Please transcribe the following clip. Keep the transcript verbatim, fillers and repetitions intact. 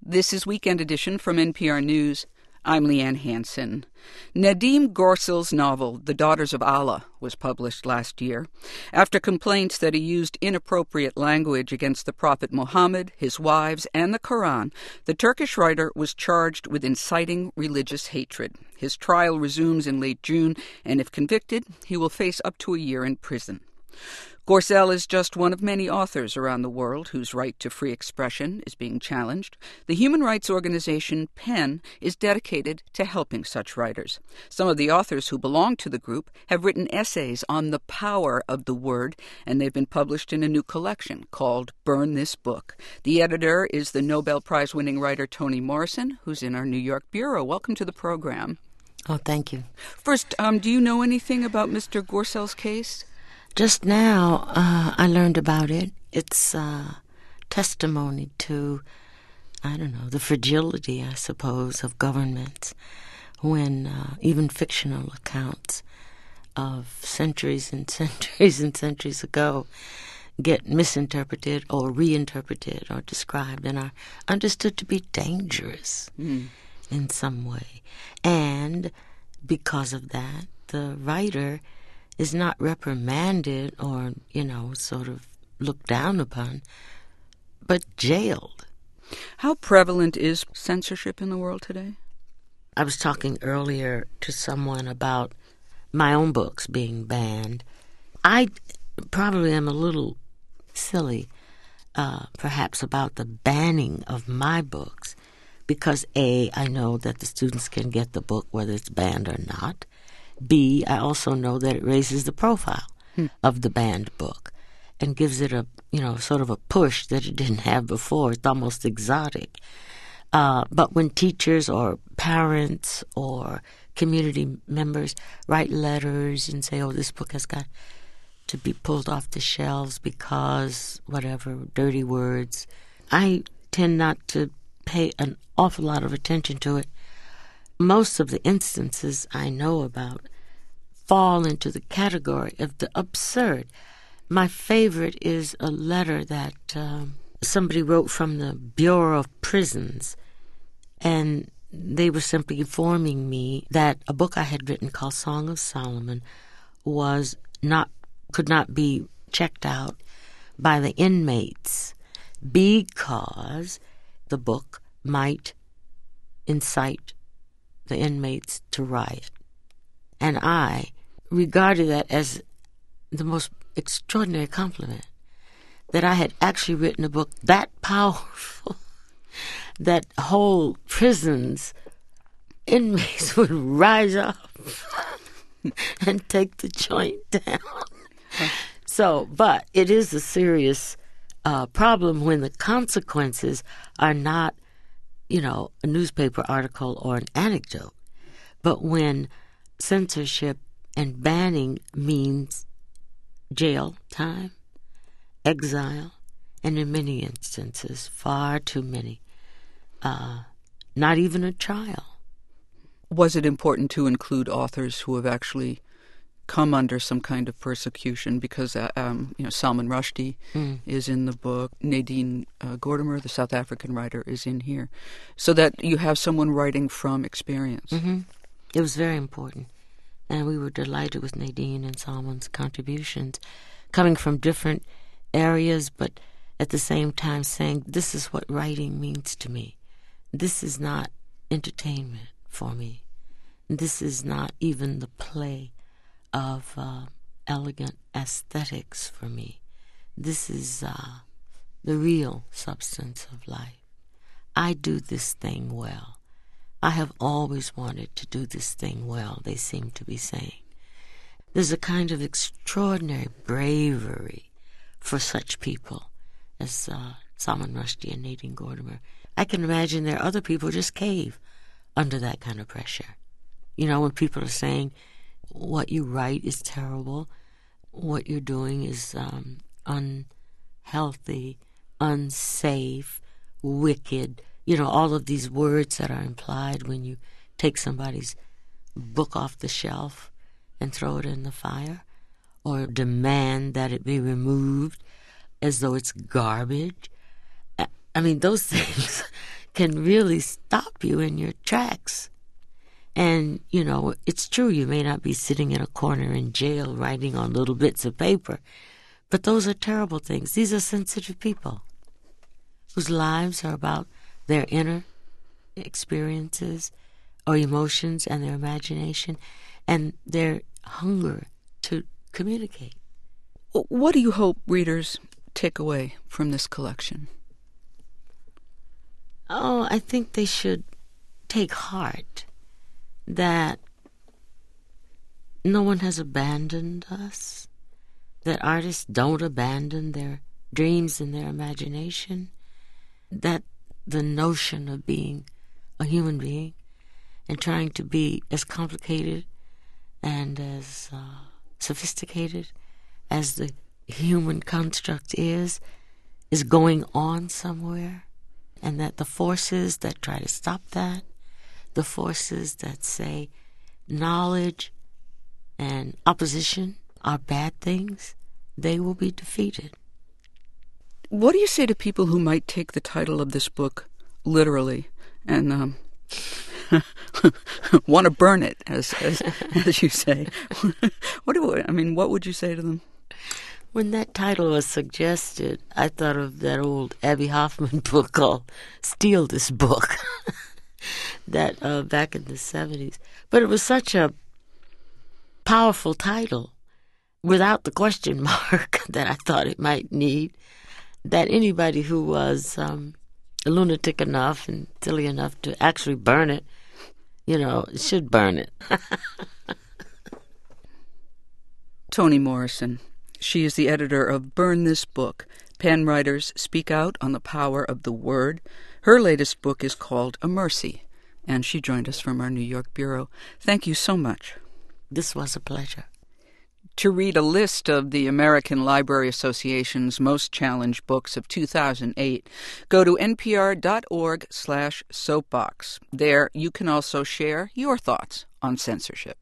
This is Weekend Edition from N P R News. I'm Leanne Hansen. Nadim Gorsel's novel, The Daughters of Allah, was published last year. After complaints that he used inappropriate language against the Prophet Muhammad, his wives, and the Quran, the Turkish writer was charged with inciting religious hatred. His trial resumes in late June, and if convicted, he will face up to a year in prison. Gorsel is just one of many authors around the world whose right to free expression is being challenged. The human rights organization PEN is dedicated to helping such writers. Some of the authors who belong to the group have written essays on the power of the word, and they've been published in a new collection called Burn This Book. The editor is the Nobel Prize-winning writer Toni Morrison, who's in our New York bureau. Welcome to the program. Oh, thank you. First, um, do you know anything about Mister Gorsel's case? Just now, uh, I learned about it. It's uh, testimony to, I don't know, the fragility, I suppose, of governments when uh, even fictional accounts of centuries and centuries and centuries ago get misinterpreted or reinterpreted or described and are understood to be dangerous mm. in some way. And because of that, the writer is not reprimanded or, you know, sort of looked down upon, but jailed. How prevalent is censorship in the world today? I was talking earlier to someone about my own books being banned. I probably am a little silly, uh, perhaps, about the banning of my books, because A, I know that the students can get the book whether it's banned or not. B, I also know that it raises the profile hmm. of the banned book and gives it a, you know, sort of a push that it didn't have before. It's almost exotic. Uh, but when teachers or parents or community members write letters and say, oh, this book has got to be pulled off the shelves because whatever, dirty words, I tend not to pay an awful lot of attention to it. Most of the instances I know about fall into the category of the absurd. My favorite is a letter that um, somebody wrote from the Bureau of Prisons, and they were simply informing me that a book I had written called Song of Solomon was not could not be checked out by the inmates because the book might incite the inmates to riot. And I regarded that as the most extraordinary compliment, that I had actually written a book that powerful that whole prison's inmates would rise up and take the joint down. So, but it is a serious uh, problem when the consequences are not, you know, a newspaper article or an anecdote, but when censorship and banning means jail time, exile, and in many instances, far too many, uh, not even a trial. Was it important to include authors who have actually come under some kind of persecution? Because, uh, um, you know, Salman Rushdie mm. is in the book. Nadine uh, Gordimer, the South African writer, is in here. So that you have someone writing from experience. Mm-hmm. It was very important. And we were delighted with Nadine and Salman's contributions, coming from different areas, but at the same time saying, this is what writing means to me. This is not entertainment for me. This is not even the play of uh, elegant aesthetics for me. This is uh, the real substance of life. I do this thing well. I have always wanted to do this thing well, they seem to be saying. There's a kind of extraordinary bravery for such people as uh, Salman Rushdie and Nadine Gordimer. I can imagine there are other people who just cave under that kind of pressure. You know, when people are saying, what you write is terrible, what you're doing is um, unhealthy, unsafe, wicked, you know, all of these words that are implied when you take somebody's book off the shelf and throw it in the fire, or demand that it be removed as though it's garbage. I mean, those things can really stop you in your tracks. And, you know, it's true, you may not be sitting in a corner in jail writing on little bits of paper, but those are terrible things. These are sensitive people whose lives are about their inner experiences or emotions and their imagination and their hunger to communicate. What do you hope readers take away from this collection? Oh, I think they should take heart that no one has abandoned us, that artists don't abandon their dreams and their imagination, that the notion of being a human being and trying to be as complicated and as uh, sophisticated as the human construct is, is going on somewhere, and that the forces that try to stop that, the forces that say knowledge and opposition are bad things, they will be defeated. What do you say to people who might take the title of this book literally and um, want to burn it, as as, as you say? What do I mean? What would you say to them? When that title was suggested, I thought of that old Abbie Hoffman book called "Steal This Book," that uh, back in the seventies. But it was such a powerful title, without the question mark that I thought it might need, that anybody who was um, lunatic enough and silly enough to actually burn it, you know, should burn it. Toni Morrison. She is the editor of Burn This Book, Pen Writers Speak Out on the Power of the Word. Her latest book is called A Mercy, and she joined us from our New York bureau. Thank you so much. This was a pleasure. To read a list of the American Library Association's most challenged books of two thousand eight, go to npr.org slash soapbox. There you can also share your thoughts on censorship.